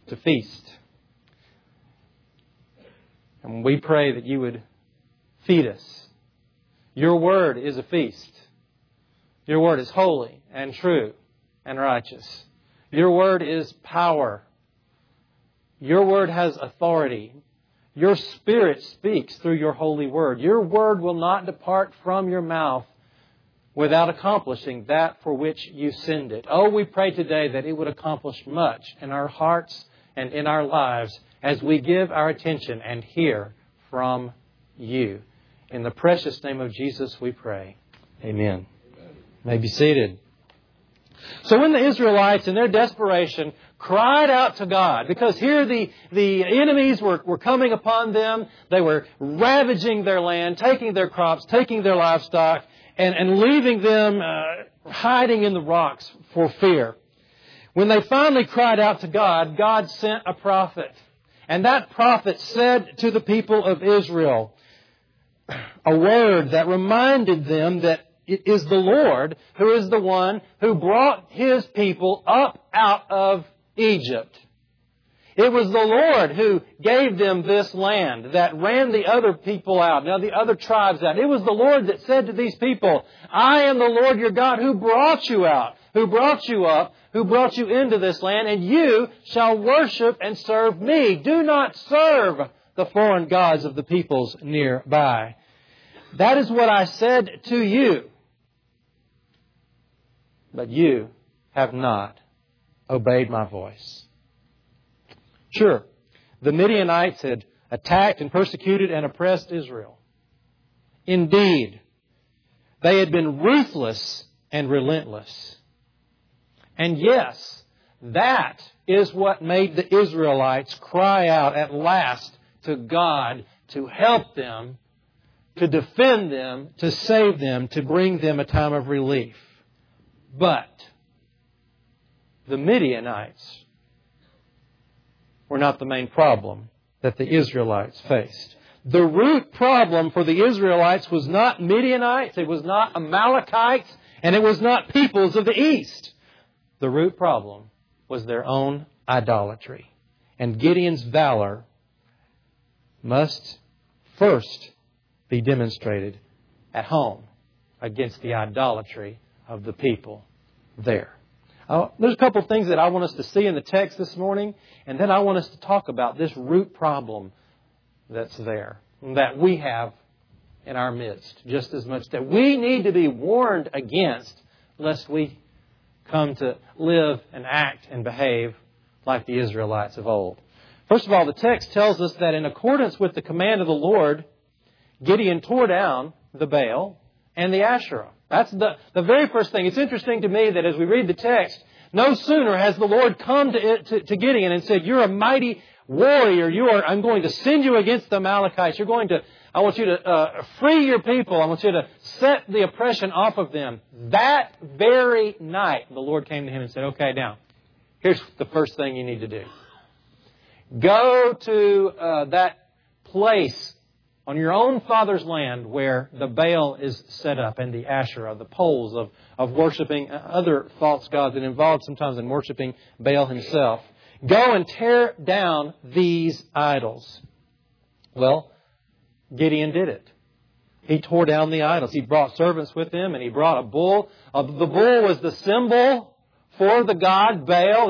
to feast. And we pray that you would feed us. Your Word is a feast. Your Word is holy and true and righteous. Your Word is power. Your Word has authority. Your Spirit speaks through your holy Word. Your Word will not depart from your mouth without accomplishing that for which you send it. Oh, we pray today that it would accomplish much in our hearts and in our lives as we give our attention and hear from you. In the precious name of Jesus we pray. Amen. You may be seated. So when the Israelites in their desperation cried out to God, because here the enemies were coming upon them, they were ravaging their land, taking their crops, taking their livestock, and leaving them hiding in the rocks for fear. When they finally cried out to God, God sent a prophet. And that prophet said to the people of Israel a word that reminded them that it is the Lord who is the one who brought His people up out of Egypt. It was the Lord who gave them this land that ran the other people out, now the other tribes out. It was the Lord that said to these people, I am the Lord your God who brought you out, who brought you up, who brought you into this land, and you shall worship and serve me. Do not serve the foreign gods of the peoples nearby. That is what I said to you. But you have not obeyed my voice. Sure, the Midianites had attacked and persecuted and oppressed Israel. Indeed, they had been ruthless and relentless. And yes, that is what made the Israelites cry out at last to God to help them, to defend them, to save them, to bring them a time of relief. But the Midianites were not the main problem that the Israelites faced. The root problem for the Israelites was not Midianites, it was not Amalekites, and it was not peoples of the east. The root problem was their own idolatry. And Gideon's valor must first be demonstrated at home against the idolatry of the people there. There's a couple of things that I want us to see in the text this morning, and then I want us to talk about this root problem that's there, that we have in our midst, just as much that we need to be warned against, lest we come to live and act and behave like the Israelites of old. First of all, the text tells us that in accordance with the command of the Lord, Gideon tore down the Baal and the Asherah. That's the very first thing. It's interesting to me that as we read the text, no sooner has the Lord come to Gideon and said, you're a mighty warrior. I'm going to send you against the Amalekites. I want you to free your people. I want you to set the oppression off of them. That very night, the Lord came to him and said, okay, now, here's the first thing you need to do. Go to that place on your own father's land where the Baal is set up and the Asherah, the poles of worshiping other false gods that involved sometimes in worshiping Baal himself. Go and tear down these idols. Well, Gideon did it. He tore down the idols. He brought servants with him and he brought a bull. The bull was the symbol for the god Baal.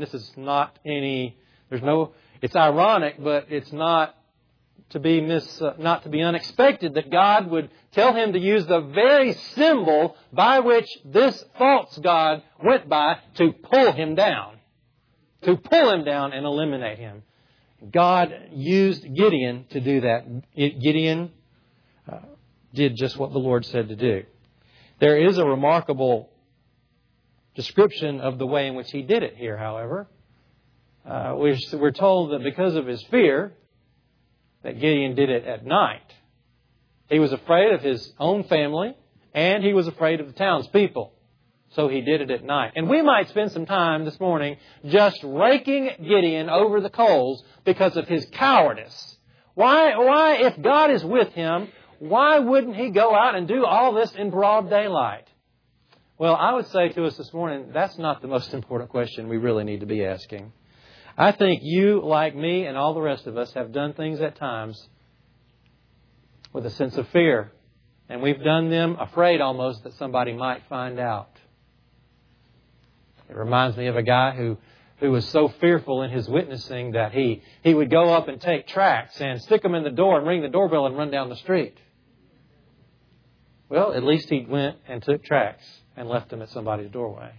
It's ironic, but it's not to be unexpected that God would tell him to use the very symbol by which this false god went by to pull him down. To pull him down and eliminate him. God used Gideon to do that. Gideon did just what the Lord said to do. There is a remarkable description of the way in which he did it here, however. We're told that because of his fear, that Gideon did it at night. He was afraid of his own family, and he was afraid of the townspeople. So he did it at night. And we might spend some time this morning just raking Gideon over the coals because of his cowardice. Why, if God is with him, why wouldn't he go out and do all this in broad daylight? Well, I would say to us this morning, that's not the most important question we really need to be asking. I think you, like me, and all the rest of us have done things at times with a sense of fear. And we've done them afraid almost that somebody might find out. It reminds me of a guy who was so fearful in his witnessing that he would go up and take tracts and stick them in the door and ring the doorbell and run down the street. Well, at least he went and took tracts and left them at somebody's doorway.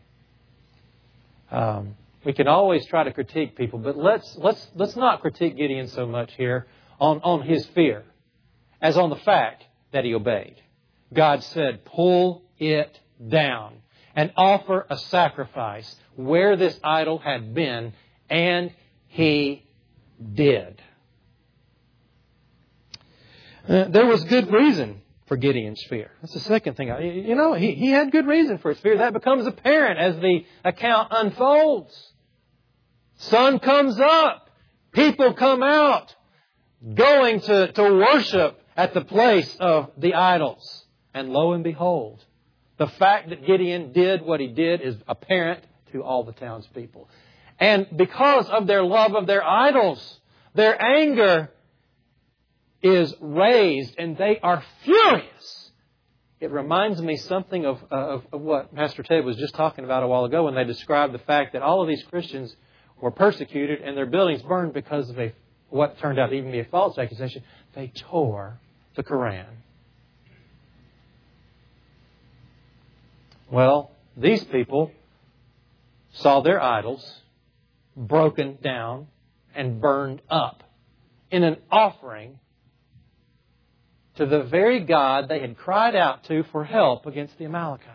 We can always try to critique people, but let's not critique Gideon so much here on his fear as on the fact that he obeyed. God said, pull it down and offer a sacrifice where this idol had been, and he did. There was good reason for Gideon's fear. That's the second thing. He had good reason for his fear. That becomes apparent as the account unfolds. Sun comes up. People come out going to worship at the place of the idols. And lo and behold, the fact that Gideon did what he did is apparent to all the townspeople. And because of their love of their idols, their anger is raised and they are furious. It reminds me something of what Pastor Ted was just talking about a while ago when they described the fact that all of these Christians were persecuted and their buildings burned because of what turned out to even be a false accusation. They tore the Koran. Well, these people saw their idols broken down and burned up in an offering to the very God they had cried out to for help against the Amalekites.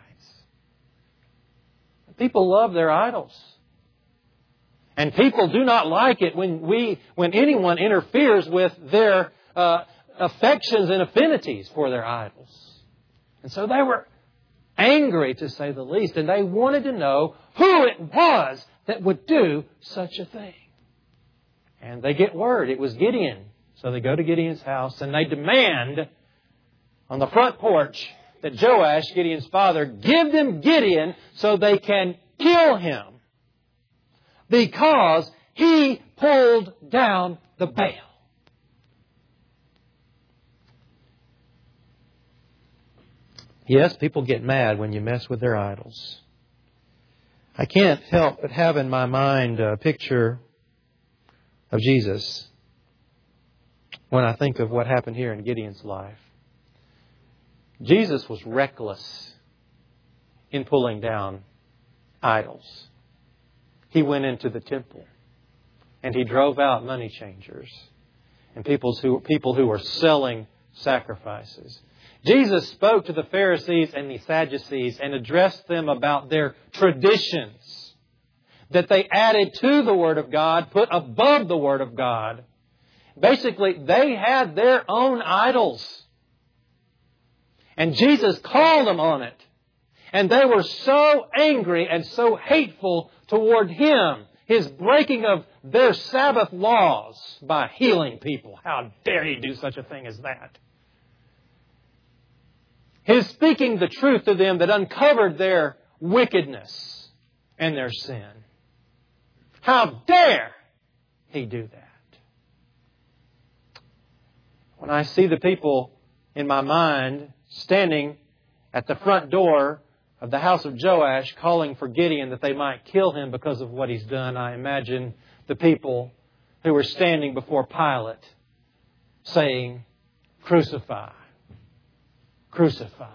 People love their idols. And people do not like it when anyone interferes with their affections and affinities for their idols. And so they were angry, to say the least, and they wanted to know who it was that would do such a thing. And they get word it was Gideon. So they go to Gideon's house and they demand on the front porch that Joash, Gideon's father, give them Gideon so they can kill him because he pulled down the Baal. Yes, people get mad when you mess with their idols. I can't help but have in my mind a picture of Jesus when I think of what happened here in Gideon's life. Jesus was reckless in pulling down idols. He went into the temple and he drove out money changers and people who were selling sacrifices. Jesus spoke to the Pharisees and the Sadducees and addressed them about their traditions that they added to the Word of God, put above the Word of God. Basically, they had their own idols. And Jesus called them on it. And they were so angry and so hateful toward Him, His breaking of their Sabbath laws by healing people. How dare He do such a thing as that? His speaking the truth to them that uncovered their wickedness and their sin. How dare He do that? When I see the people in my mind standing at the front door of the house of Joash calling for Gideon that they might kill him because of what he's done, I imagine the people who were standing before Pilate saying, "Crucify. Crucify."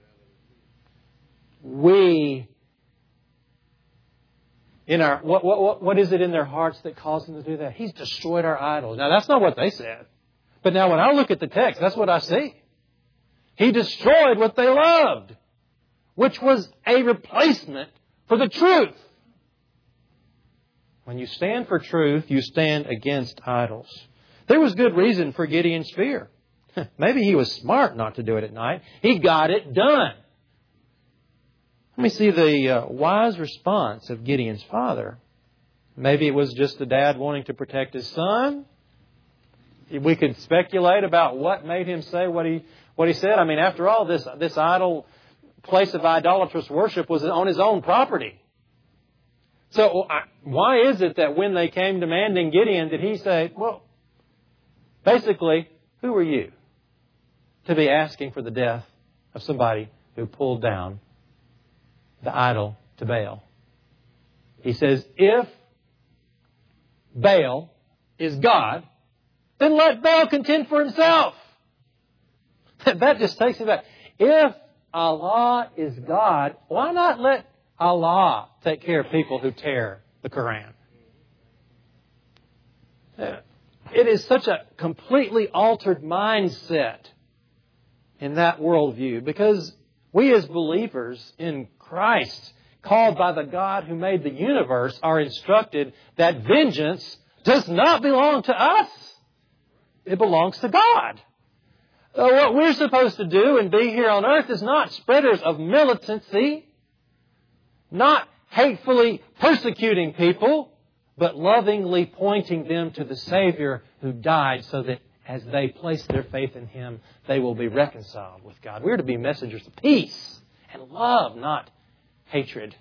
What is it in their hearts that caused them to do that? He's destroyed our idols. Now, that's not what they said. But now when I look at the text, that's what I see. He destroyed what they loved, which was a replacement for the truth. When you stand for truth, you stand against idols. There was good reason for Gideon's fear. Maybe he was smart not to do it at night. He got it done. Let me see the wise response of Gideon's father. Maybe it was just the dad wanting to protect his son. We could speculate about what made him say what he said. I mean, after all, this idol place of idolatrous worship was on his own property. So why is it that when they came demanding Gideon, did he say, well, basically, who are you to be asking for the death of somebody who pulled down the idol to Baal? He says, if Baal is God, then let Baal contend for himself. That just takes it back. If Allah is God, why not let Allah take care of people who tear the Quran? It is such a completely altered mindset in that worldview, because we as believers in Christ, called by the God who made the universe, are instructed that vengeance does not belong to us. It belongs to God. What we're supposed to do and be here on earth is not spreaders of militancy, not hatefully persecuting people, but lovingly pointing them to the Savior who died so that as they place their faith in Him, they will be reconciled with God. We're to be messengers of peace and love, not hatred.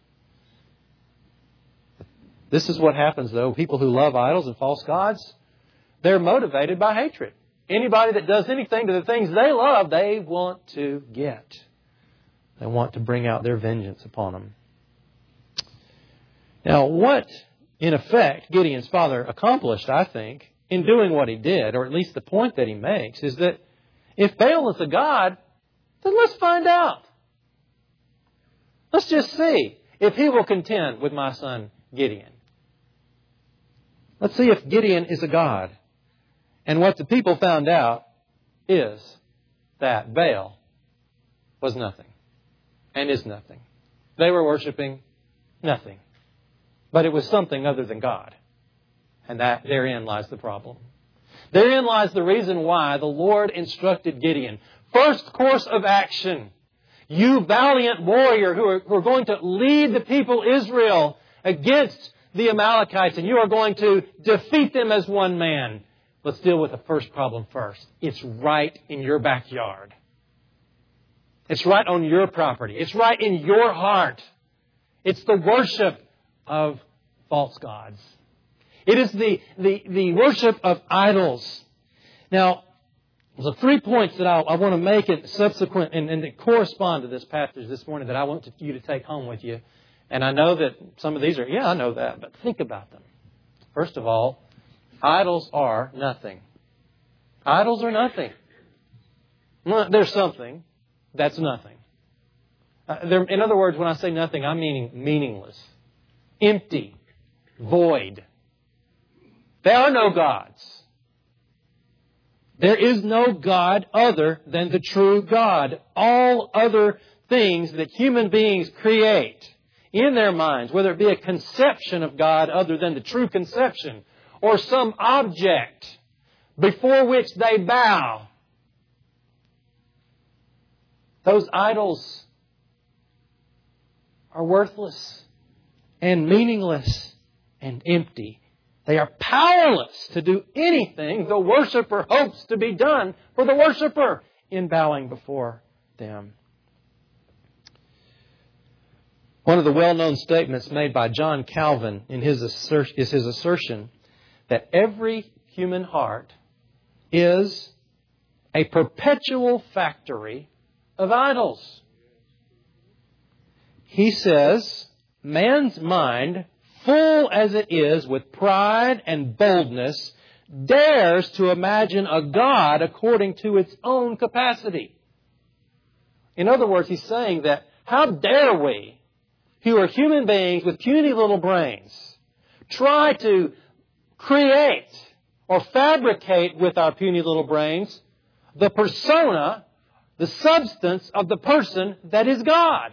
This is what happens, though. People who love idols and false gods, they're motivated by hatred. Anybody that does anything to the things they love, they want to get. They want to bring out their vengeance upon them. Now, what, in effect, Gideon's father accomplished, I think, in doing what he did, or at least the point that he makes, is that if Baal is a god, then let's find out. Let's just see if he will contend with my son Gideon. Let's see if Gideon is a god. And what the people found out is that Baal was nothing and is nothing. They were worshiping nothing. But it was something other than God. And that therein lies the problem. Therein lies the reason why the Lord instructed Gideon. First course of action. You valiant warrior who are going to lead the people Israel against the Amalekites, and you are going to defeat them as one man. Let's deal with the first problem first. It's right in your backyard. It's right on your property. It's right in your heart. It's the worship of false gods. It is the worship of idols. Now, there's 3 points that I want to make it subsequent and that correspond to this passage this morning that I want you to take home with you. And I know that some of these are, I know that, but think about them. First of all, idols are nothing. Idols are nothing. There's something that's nothing. In other words, when I say nothing, I'm meaning meaningless, empty, void. There are no gods. There is no God other than the true God. All other things that human beings create in their minds, whether it be a conception of God other than the true conception, or some object before which they bow, those idols are worthless and meaningless and empty. They are powerless to do anything the worshiper hopes to be done for the worshiper in bowing before them. One of the well-known statements made by John Calvin is his assertion that every human heart is a perpetual factory of idols. He says, man's mind, full as it is with pride and boldness, dares to imagine a God according to its own capacity. In other words, he's saying that how dare we, who are human beings with puny little brains, try to create or fabricate with our puny little brains the persona, the substance of the person that is God.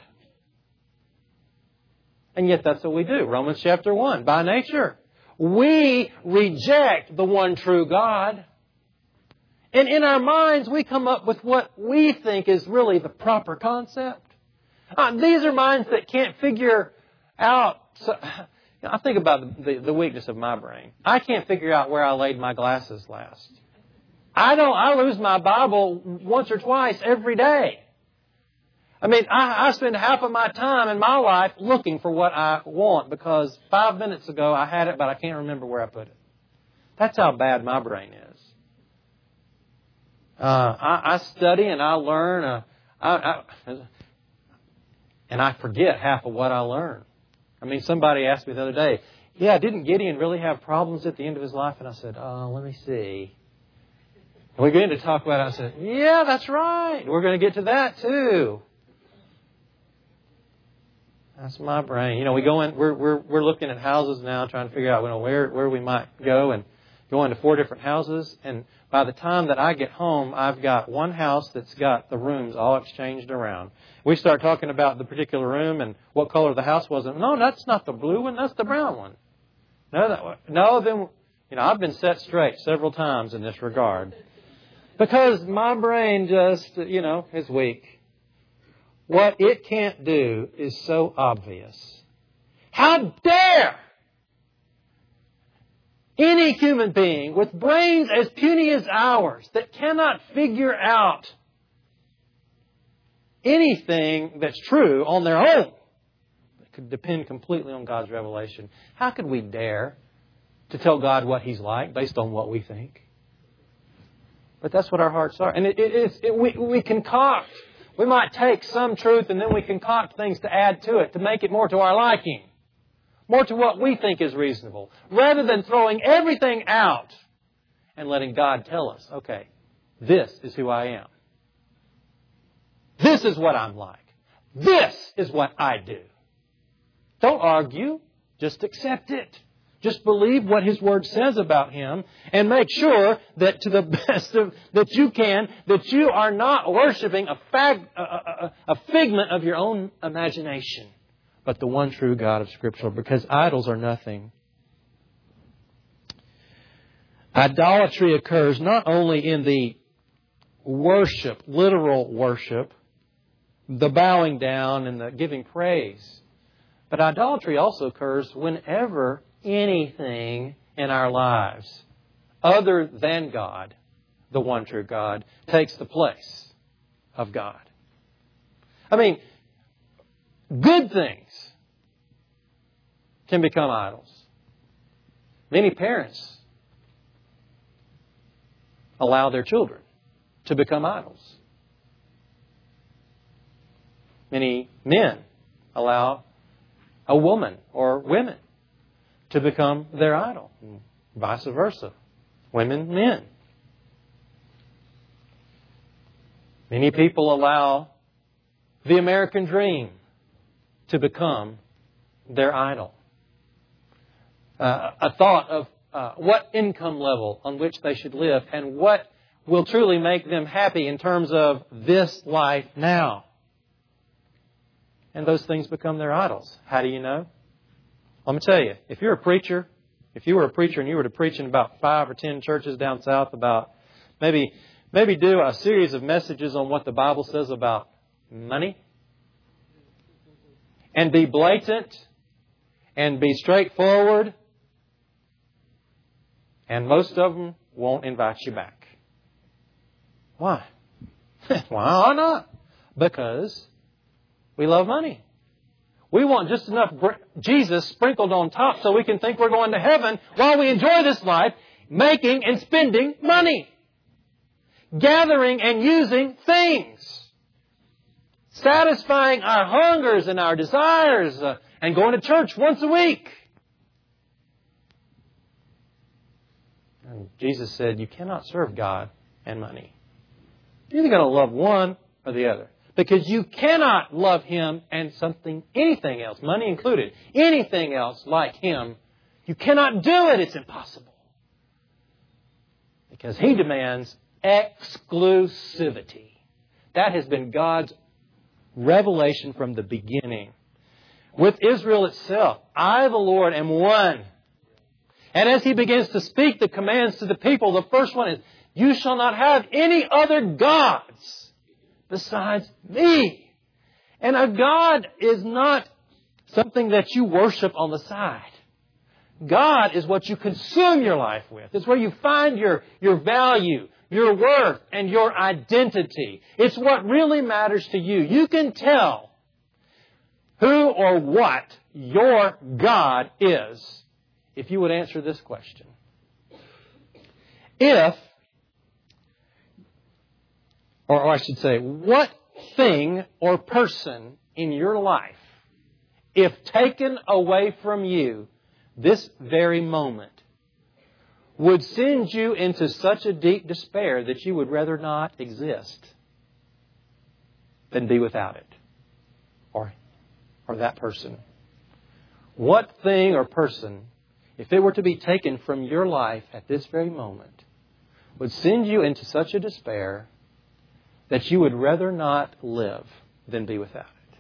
And yet that's what we do. Romans chapter 1. By nature, we reject the one true God. And in our minds, we come up with what we think is really the proper concept. These are minds that can't figure out... I think about the weakness of my brain. I can't figure out where I laid my glasses last. I lose my Bible once or twice every day. I mean, I spend half of my time in my life looking for what I want because 5 minutes ago I had it, but I can't remember where I put it. That's how bad my brain is. I study and I learn, and I forget half of what I learn. I mean, somebody asked me the other day, yeah, didn't Gideon really have problems at the end of his life? And I said, let me see. And we began to talk about it. I said, yeah, that's right. We're going to get to that too. That's my brain. You know, we go in. We're looking at houses now, trying to figure out where we might go, and go into 4 different houses. And by the time that I get home, I've got one house that's got the rooms all exchanged around. We start talking about the particular room and what color the house was. And, no, that's not the blue one. That's the brown one. No. Then I've been set straight several times in this regard because my brain just is weak. What it can't do is so obvious. How dare any human being with brains as puny as ours that cannot figure out anything that's true on their own, that could depend completely on God's revelation. How could we dare to tell God what He's like based on what we think? But that's what our hearts are. And we concoct. We might take some truth and then we concoct things to add to it, to make it more to our liking, more to what we think is reasonable, rather than throwing everything out and letting God tell us, okay, this is who I am. This is what I'm like. This is what I do. Don't argue. Just accept it. Just believe what His Word says about Him and make sure that to the best that you can, that you are not worshiping a figment of your own imagination, but the one true God of Scripture, because idols are nothing. Idolatry occurs not only in the worship, literal worship, the bowing down and the giving praise, but idolatry also occurs whenever anything in our lives other than God, the one true God, takes the place of God. I mean, good things can become idols. Many parents allow their children to become idols. Many men allow a woman or women to become their idol, and vice versa. Women, men. Many people allow the American dream to become their idol. A thought of what income level on which they should live and what will truly make them happy in terms of this life now. And those things become their idols. How do you know? Let me tell you, if you were a preacher and you were to preach in about 5 or 10 churches down south about maybe do a series of messages on what the Bible says about money and be blatant and be straightforward, and most of them won't invite you back. Why? Why not? Because we love money. We want just enough Jesus sprinkled on top so we can think we're going to heaven while we enjoy this life, making and spending money, gathering and using things, satisfying our hungers and our desires, and going to church once a week. And Jesus said, you cannot serve God and money. You're either going to love one or the other. Because you cannot love Him and anything else, money included, anything else like Him. You cannot do it. It's impossible. Because He demands exclusivity. That has been God's revelation from the beginning. With Israel itself, I, the Lord, am one. And as He begins to speak the commands to the people, the first one is, you shall not have any other gods besides me. And a God is not something that you worship on the side. God is what you consume your life with. It's where you find your value, your worth, and your identity. It's what really matters to you. You can tell who or what your God is if you would answer this question. Or I should say, what thing or person in your life, if taken away from you this very moment, would send you into such a deep despair that you would rather not exist than be without it? Or that person. What thing or person, if it were to be taken from your life at this very moment, would send you into such a despair that you would rather not live than be without it?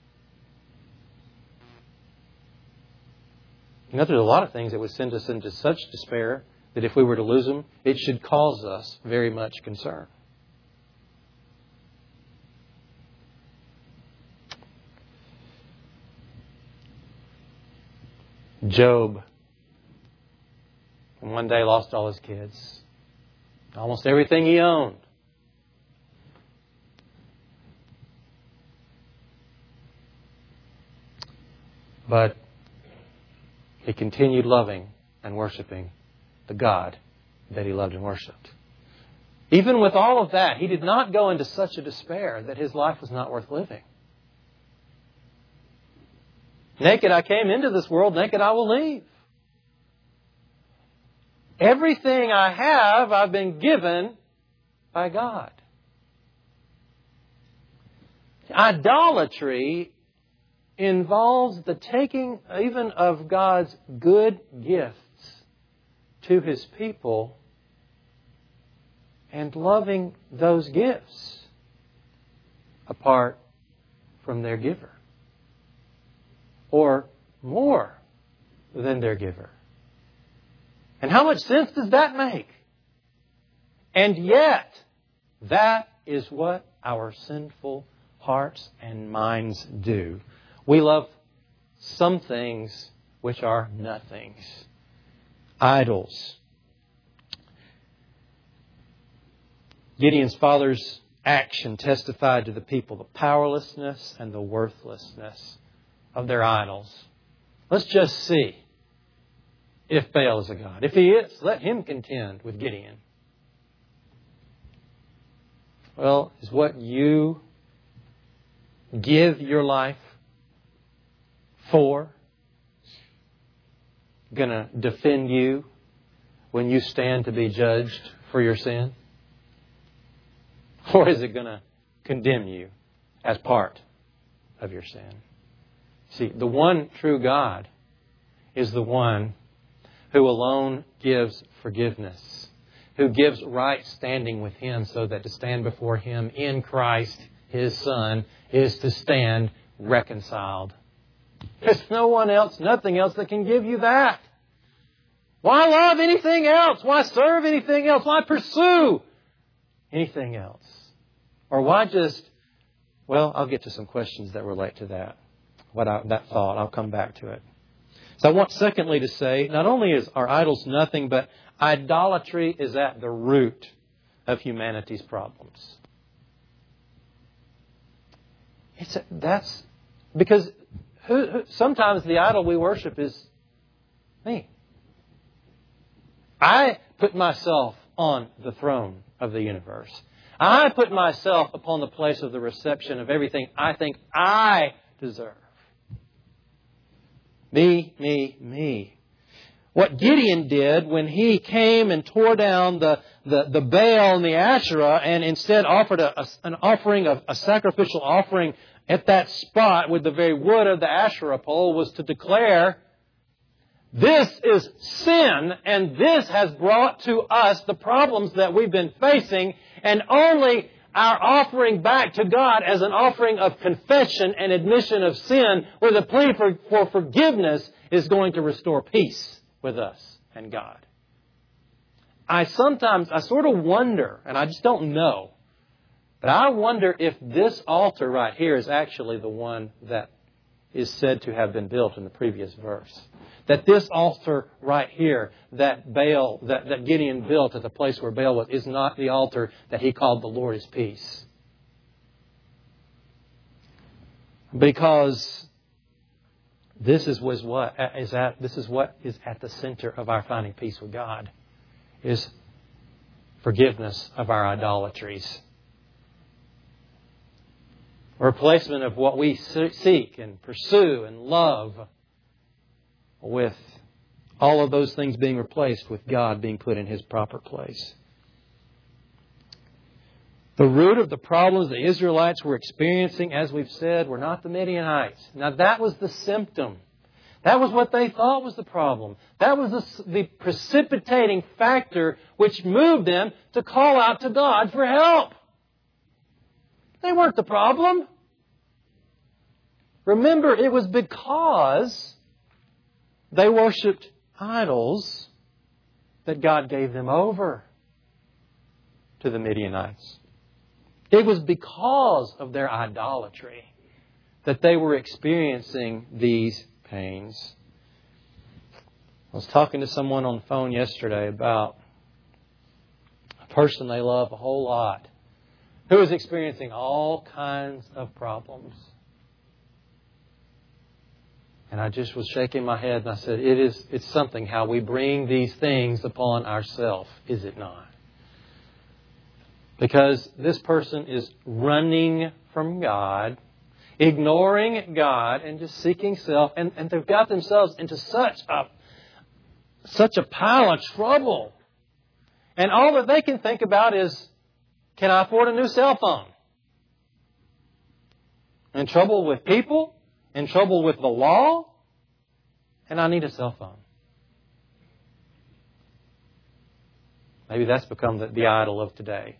You know, there's a lot of things that would send us into such despair that if we were to lose them, it should cause us very much concern. Job, one day lost all his kids, almost everything he owned. But he continued loving and worshiping the God that he loved and worshipped. Even with all of that, he did not go into such a despair that his life was not worth living. Naked I came into this world, naked I will leave. Everything I have, I've been given by God. Idolatry involves the taking even of God's good gifts to His people and loving those gifts apart from their giver, or more than their giver. And how much sense does that make? And yet, that is what our sinful hearts and minds do. We love some things which are nothings. Idols. Gideon's father's action testified to the people the powerlessness and the worthlessness of their idols. Let's just see if Baal is a god. If he is, let him contend with Gideon. Well, is what you give your life for going to defend you when you stand to be judged for your sin? Or is it going to condemn you as part of your sin? See, the one true God is the one who alone gives forgiveness, who gives right standing with Him, so that to stand before Him in Christ, His Son, is to stand reconciled. There's no one else, nothing else that can give you that. Why love anything else? Why serve anything else? Why pursue anything else? Or why just, well, I'll get to some questions that relate to that. That thought, I'll come back to it. So I want secondly to say, not only is our idols nothing, but idolatry is at the root of humanity's problems. That's because sometimes the idol we worship is me. I put myself on the throne of the universe. I put myself upon the place of the reception of everything I think I deserve. Me, me, me. What Gideon did when he came and tore down the Baal and the Asherah and instead offered an offering, a sacrificial offering at that spot with the very wood of the Asherah pole, was to declare, this is sin, and this has brought to us the problems that we've been facing, and only our offering back to God as an offering of confession and admission of sin with a plea for forgiveness is going to restore peace with us and God. I sort of wonder, and I just don't know, but I wonder if this altar right here is actually the one that is said to have been built in the previous verse. That this altar right here, that Gideon built at the place where Baal was, is not the altar that he called the Lord is peace. Because this is what is at the center of our finding peace with God, is forgiveness of our idolatries. A replacement of what we seek and pursue and love, with all of those things being replaced with God being put in His proper place. The root of the problems the Israelites were experiencing, as we've said, were not the Midianites. Now that was the symptom. That was what they thought was the problem. That was the precipitating factor which moved them to call out to God for help. They weren't the problem. Remember, it was because they worshipped idols that God gave them over to the Midianites. It was because of their idolatry that they were experiencing these pains. I was talking to someone on the phone yesterday about a person they love a whole lot who was experiencing all kinds of problems. And I just was shaking my head and I said, it's something how we bring these things upon ourselves, is it not? Because this person is running from God, ignoring God, and just seeking self. And they've got themselves into such a pile of trouble. And all that they can think about is, can I afford a new cell phone? In trouble with people, in trouble with the law, and I need a cell phone. Maybe that's become the idol of today.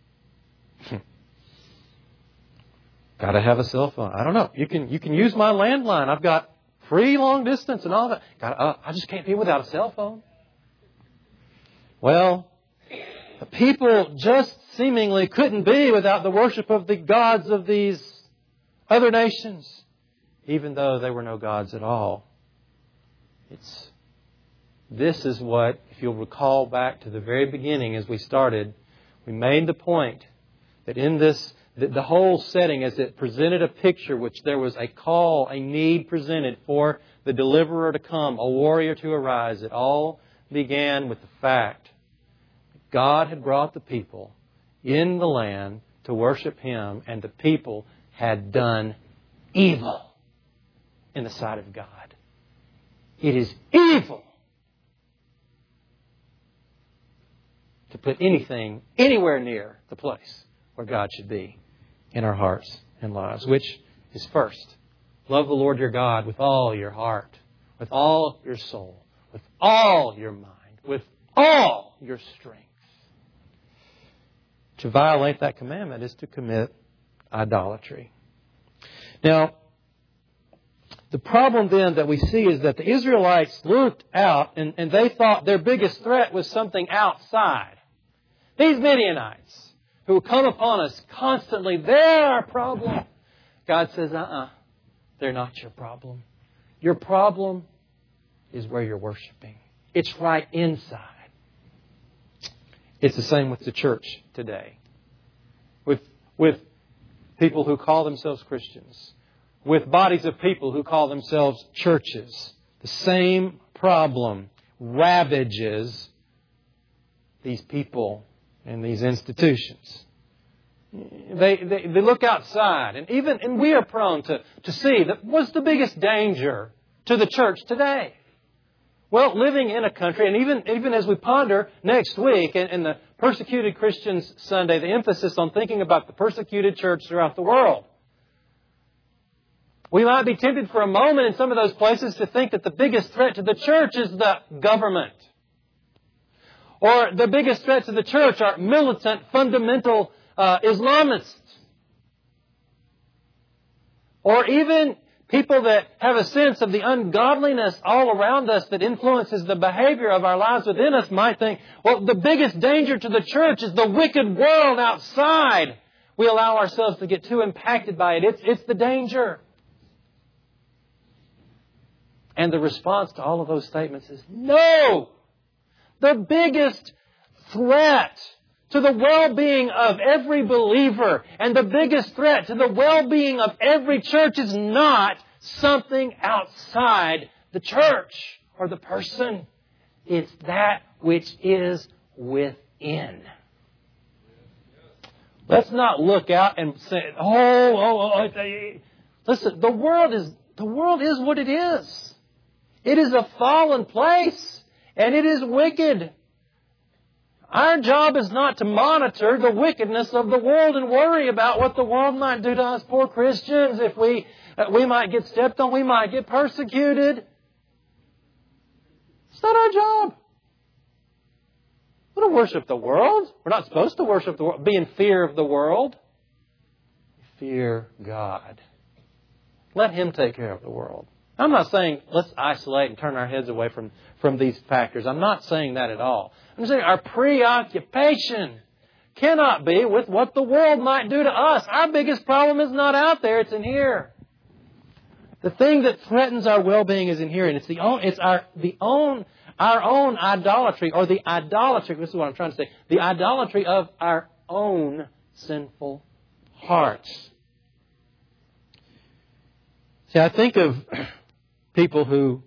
Got to have a cell phone. I don't know. You can use my landline. I've got free long distance and all that. I just can't be without a cell phone. Well, the people just seemingly couldn't be without the worship of the gods of these other nations, even though they were no gods at all. This is what, if you'll recall back to the very beginning as we started, we made the point that in this, the whole setting, as it presented a picture, which there was a call, a need presented for the deliverer to come, a warrior to arise. It all began with the fact that God had brought the people in the land to worship Him, and the people had done evil in the sight of God. It is evil to put anything anywhere near the place where God should be in our hearts and lives, which is first, love the Lord your God with all your heart, with all your soul, with all your mind, with all your strength. To violate that commandment is to commit idolatry. Now, the problem then that we see is that the Israelites looked out and they thought their biggest threat was something outside. These Midianites who come upon us constantly, they're our problem. God says, they're not your problem. Your problem is where you're worshiping. It's right inside. It's the same with the church today. With people who call themselves Christians. With bodies of people who call themselves churches. The same problem ravages these people and these institutions. They look outside, and we are prone to see that what's the biggest danger to the church today? Well, living in a country, and even as we ponder next week in the Persecuted Christians Sunday, the emphasis on thinking about the persecuted church throughout the world. We might be tempted for a moment in some of those places to think that the biggest threat to the church is the government. Or the biggest threat to the church are militant, fundamental Islamists. Or even people that have a sense of the ungodliness all around us that influences the behavior of our lives within us might think, well, the biggest danger to the church is the wicked world outside. We allow ourselves to get too impacted by it. It's the danger. And the response to all of those statements is no! The biggest threat to the well-being of every believer and the biggest threat to the well-being of every church is not something outside the church or the person. It's that which is within. Let's not look out and say, listen, the world is what it is. It is a fallen place and it is wicked. Our job is not to monitor the wickedness of the world and worry about what the world might do to us poor Christians. If we might get stepped on, we might get persecuted. It's not our job. We don't worship the world. We're not supposed to worship the world, be in fear of the world. Fear God. Let Him take care of the world. I'm not saying let's isolate and turn our heads away from these factors. I'm not saying that at all. I'm saying our preoccupation cannot be with what the world might do to us. Our biggest problem is not out there, it's in here. The thing that threatens our well-being is in here, and it's our own idolatry, or the idolatry, this is what I'm trying to say, the idolatry of our own sinful hearts. See, I think of people who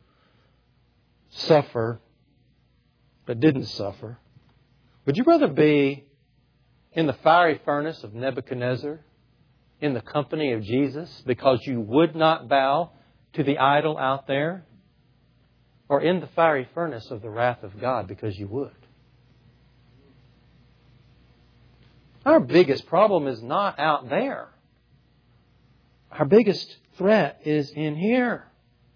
suffer but didn't suffer. Would you rather be in the fiery furnace of Nebuchadnezzar in the company of Jesus because you would not bow to the idol out there? Or in the fiery furnace of the wrath of God because you would? Our biggest problem is not out there. Our biggest threat is in here.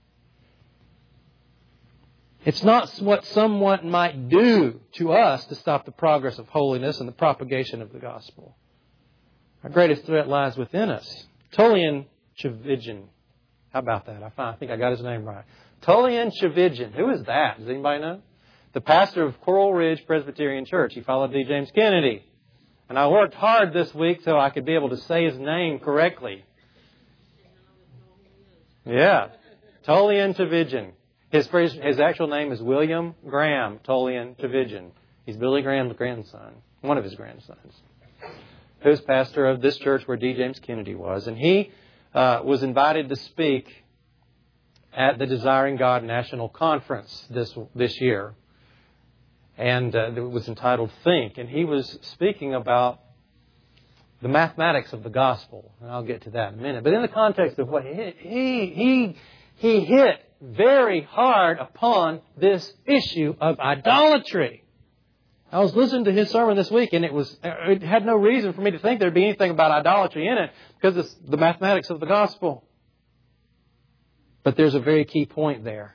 It's not what someone might do to us to stop the progress of holiness and the propagation of the gospel. Our greatest threat lies within us. Tullian Tchividjian. How about that? I think I got his name right. Tullian Tchividjian. Who is that? Does anybody know? The pastor of Coral Ridge Presbyterian Church. He followed D. James Kennedy. And I worked hard this week so I could be able to say his name correctly. Yeah. Tullian Tchividjian. His actual name is William Graham Tullian Tchividjian. He's Billy Graham's grandson. One of his grandsons. Who's pastor of this church where D. James Kennedy was. And he was invited to speak at the Desiring God National Conference this year. And it was entitled Think. And he was speaking about the mathematics of the gospel. And I'll get to that in a minute. But in the context of what he hit very hard upon this issue of idolatry. I was listening to his sermon this week, and it had no reason for me to think there'd be anything about idolatry in it because it's the mathematics of the gospel. But there's a very key point there.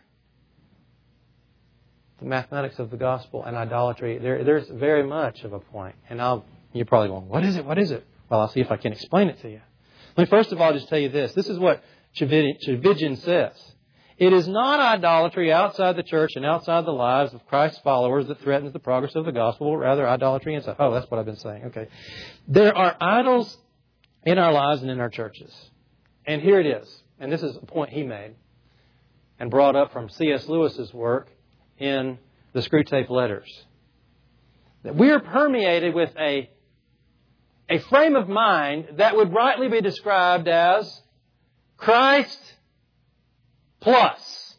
The mathematics of the gospel and idolatry, there's very much of a point. And you're probably going, what is it? What is it? Well, I'll see if I can explain it to you. Let me first of all just tell you this. This is what Tchividjian says. It is not idolatry outside the church and outside the lives of Christ's followers that threatens the progress of the gospel, but rather idolatry inside. Oh, that's what I've been saying. Okay. There are idols in our lives and in our churches. And here it is. And this is a point he made and brought up from C.S. Lewis's work in the Screwtape Letters. That we are permeated with a frame of mind that would rightly be described as Christ plus.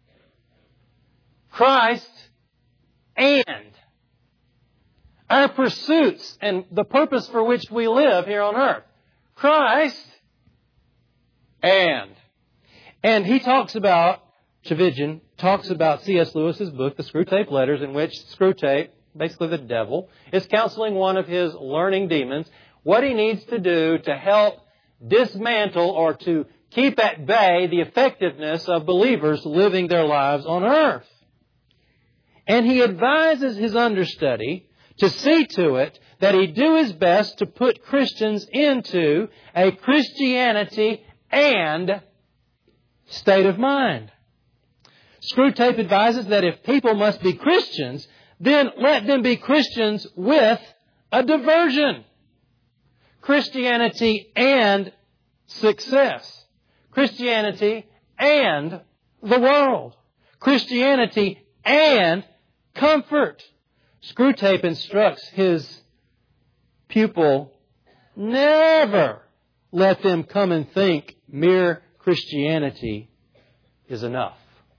Christ and. Our pursuits and the purpose for which we live here on earth. Christ and. And he talks about, Tchividjian talks about C.S. Lewis's book, The Screwtape Letters, in which Screwtape, basically the devil, is counseling one of his learning demons what he needs to do to help dismantle or to keep at bay the effectiveness of believers living their lives on earth. And he advises his understudy to see to it that he do his best to put Christians into a Christianity and state of mind. Screwtape advises that if people must be Christians, then let them be Christians with a diversion. Christianity and success. Christianity and the world. Christianity and comfort. Screwtape instructs his pupil, never let them come and think mere Christianity is enough.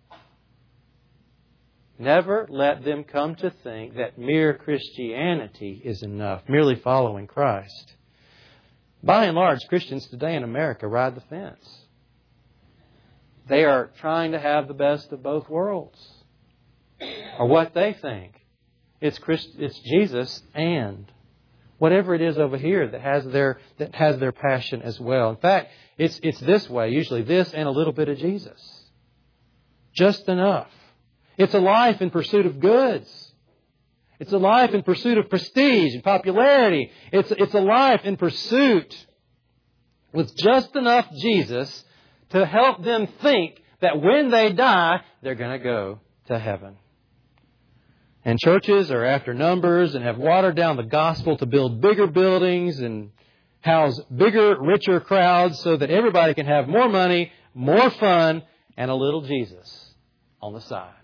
Never let them come to think that mere Christianity is enough, merely following Christ. By and large, Christians today in America ride the fence. They are trying to have the best of both worlds. Or what they think. It's Jesus and whatever it is over here that has their passion as well. In fact, it's this way, usually this and a little bit of Jesus. Just enough. It's a life in pursuit of goods. It's a life in pursuit of prestige and popularity. It's a life in pursuit with just enough Jesus to help them think that when they die, they're going to go to heaven. And churches are after numbers and have watered down the gospel to build bigger buildings and house bigger, richer crowds so that everybody can have more money, more fun, and a little Jesus on the side.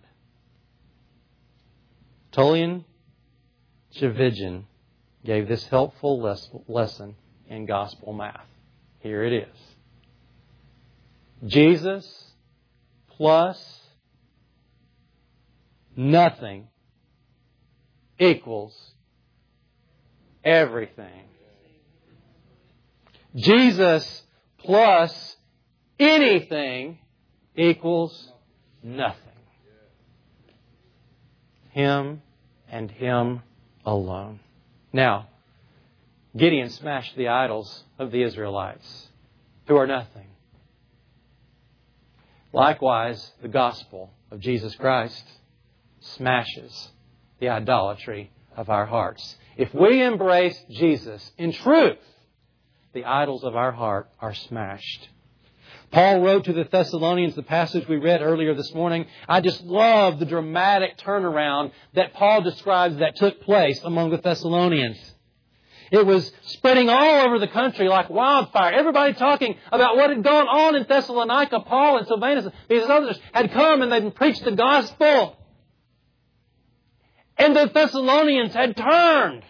Tullian Tchividjian gave this helpful lesson in gospel math. Here it is. Jesus plus nothing equals everything. Jesus plus anything equals nothing. Him and Him alone. Now, Gideon smashed the idols of the Israelites, who are nothing. Likewise, the gospel of Jesus Christ smashes the idolatry of our hearts. If we embrace Jesus in truth, the idols of our heart are smashed. Paul wrote to the Thessalonians, the passage we read earlier this morning. I just love the dramatic turnaround that Paul describes that took place among the Thessalonians. It was spreading all over the country like wildfire. Everybody talking about what had gone on in Thessalonica. Paul and Silvanus and these others had come and they'd preached the gospel. And the Thessalonians had turned.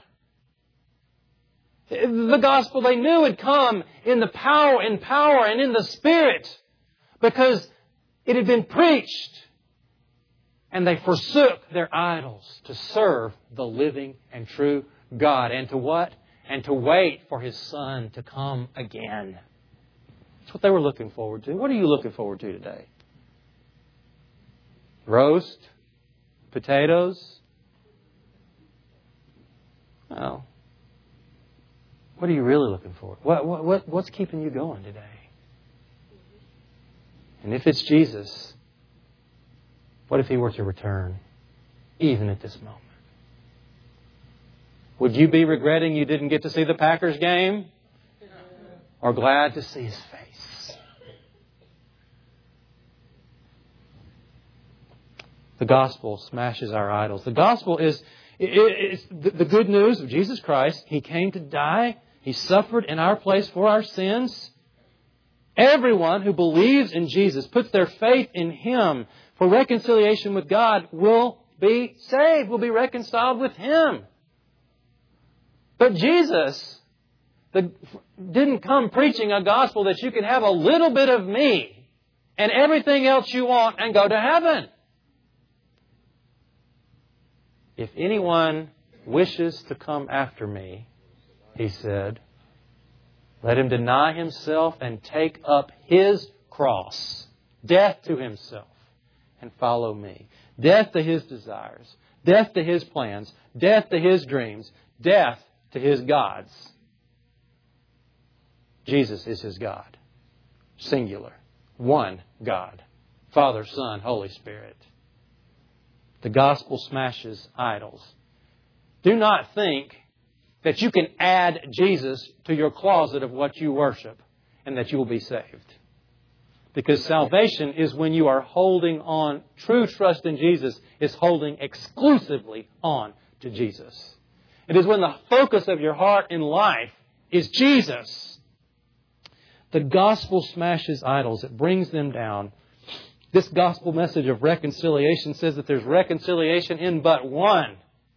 The gospel they knew had come in power and in the Spirit because it had been preached. And they forsook their idols to serve the living and true God. And to what? And to wait for His Son to come again. That's what they were looking forward to. What are you looking forward to today? Roast? Potatoes? Well, what are you really looking for? What's keeping you going today? And if it's Jesus, what if He were to return, even at this moment? Would you be regretting you didn't get to see the Packers game? Or glad to see His face? The gospel smashes our idols. The gospel is the good news of Jesus Christ. He came to die. He suffered in our place for our sins. Everyone who believes in Jesus, puts their faith in Him for reconciliation with God, will be saved, will be reconciled with Him. But Jesus didn't come preaching a gospel that you can have a little bit of me and everything else you want and go to heaven. If anyone wishes to come after me, He said, let him deny himself and take up his cross, death to himself, and follow me. Death to his desires, death to his plans, death to his dreams, death to his gods. Jesus is his God. Singular. One God. Father, Son, Holy Spirit. The gospel smashes idols. Do not think that you can add Jesus to your closet of what you worship and that you will be saved. Because salvation is when you are holding on, true trust in Jesus is holding exclusively on to Jesus. It is when the focus of your heart in life is Jesus. The gospel smashes idols. It brings them down This gospel message of reconciliation says that there's reconciliation in but one.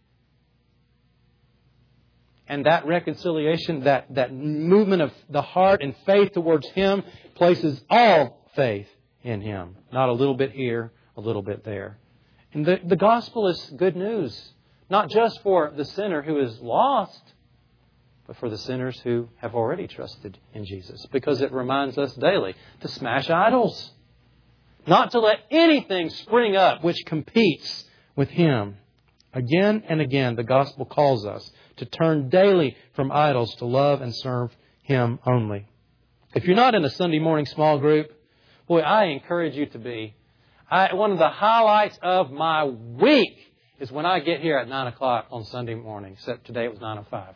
And that reconciliation, that movement of the heart and faith towards Him places all faith in Him. Not a little bit here, a little bit there. And the gospel is good news. Not just for the sinner who is lost, but for the sinners who have already trusted in Jesus. Because it reminds us daily to smash idols. Not to let anything spring up which competes with Him. Again and again, the gospel calls us to turn daily from idols to love and serve Him only. If you're not in a Sunday morning small group, boy, I encourage you to be. One of the highlights of my week is when I get here at 9 o'clock on Sunday morning. Except today it was 9:05.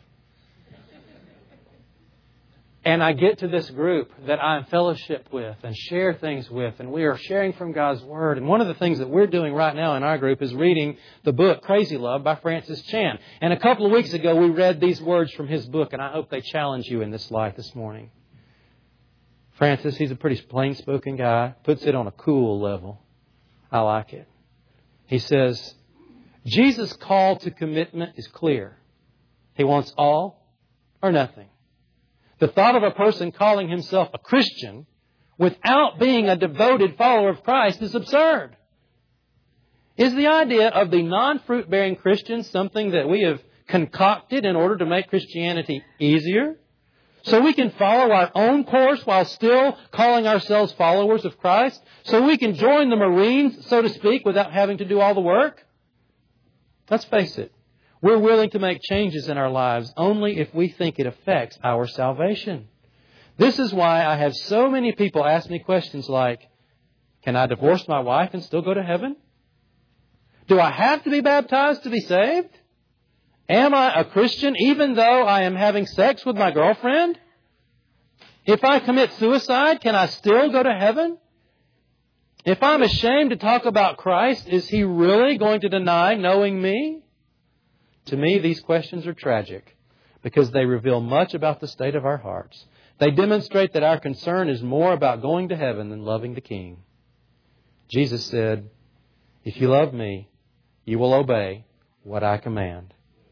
And I get to this group that I am fellowship with and share things with. And we are sharing from God's Word. And one of the things that we're doing right now in our group is reading the book Crazy Love by Francis Chan. And a couple of weeks ago we read these words from his book. And I hope they challenge you in this life this morning. Francis, he's a pretty plain-spoken guy. Puts it on a cool level. I like it. He says, Jesus' call to commitment is clear. He wants all or nothing. The thought of a person calling himself a Christian without being a devoted follower of Christ is absurd. Is the idea of the non-fruit-bearing Christian something that we have concocted in order to make Christianity easier? So we can follow our own course while still calling ourselves followers of Christ? So we can join the Marines, so to speak, without having to do all the work? Let's face it. We're willing to make changes in our lives only if we think it affects our salvation. This is why I have so many people ask me questions like, can I divorce my wife and still go to heaven? Do I have to be baptized to be saved? Am I a Christian even though I am having sex with my girlfriend? If I commit suicide, can I still go to heaven? If I'm ashamed to talk about Christ, is He really going to deny knowing me? To me, these questions are tragic because they reveal much about the state of our hearts. They demonstrate that our concern is more about going to heaven than loving the King. Jesus said, if you love me, you will obey what I command.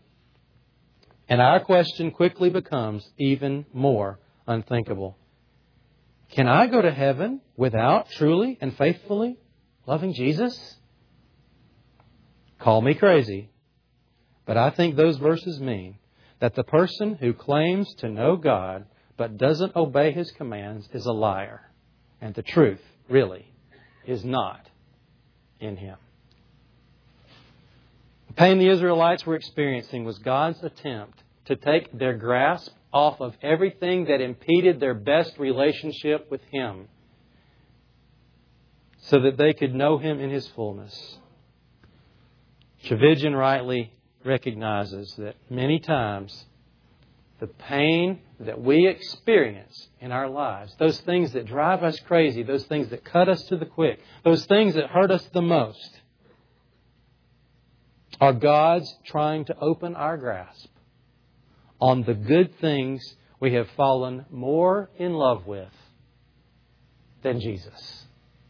And our question quickly becomes even more unthinkable. Can I go to heaven without truly and faithfully loving Jesus? Call me crazy. But I think those verses mean that the person who claims to know God but doesn't obey His commands is a liar. And the truth, really, is not in him. The pain the Israelites were experiencing was God's attempt to take their grasp off of everything that impeded their best relationship with Him so that they could know Him in His fullness. Tchividjian rightly recognizes that many times the pain that we experience in our lives, those things that drive us crazy, those things that cut us to the quick, those things that hurt us the most, are God's trying to open our grasp on the good things we have fallen more in love with than Jesus.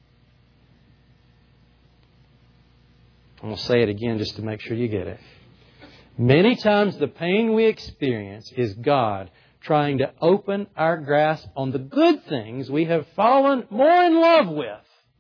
I'm going to say it again just to make sure you get it. Many times the pain we experience is God trying to open our grasp on the good things we have fallen more in love with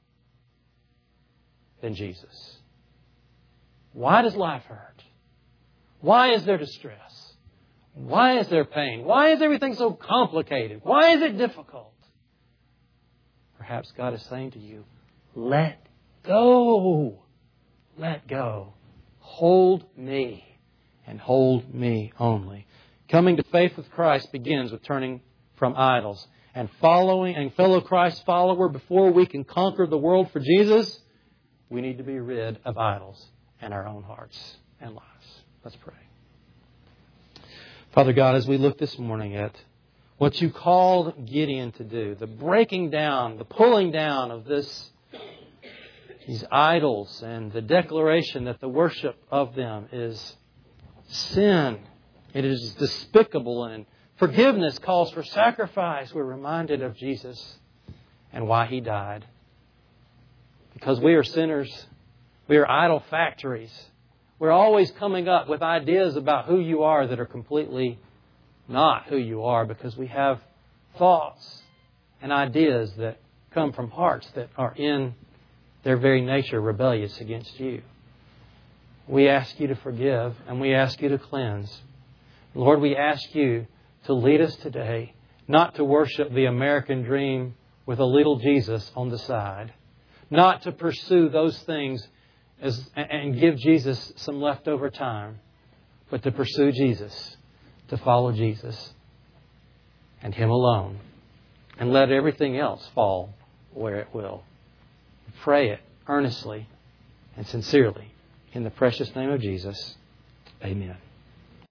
than Jesus. Why does life hurt? Why is there distress? Why is there pain? Why is everything so complicated? Why is it difficult? Perhaps God is saying to you, let go. Let go. Hold me. And hold me only. Coming to faith with Christ begins with turning from idols. And following and fellow Christ follower, before we can conquer the world for Jesus, we need to be rid of idols in our own hearts and lives. Let's pray. Father God, as we look this morning at what You called Gideon to do, the breaking down, the pulling down of these idols, and the declaration that the worship of them is sin. It is despicable, and forgiveness calls for sacrifice. We're reminded of Jesus and why He died. Because we are sinners. We are idol factories. We're always coming up with ideas about who you are that are completely not who you are, because we have thoughts and ideas that come from hearts that are in their very nature rebellious against you. We ask you to forgive and we ask you to cleanse. Lord, we ask you to lead us today not to worship the American dream with a little Jesus on the side, not to pursue those things and give Jesus some leftover time, but to pursue Jesus, to follow Jesus and Him alone, and let everything else fall where it will. Pray it earnestly and sincerely in the precious name of Jesus. Amen.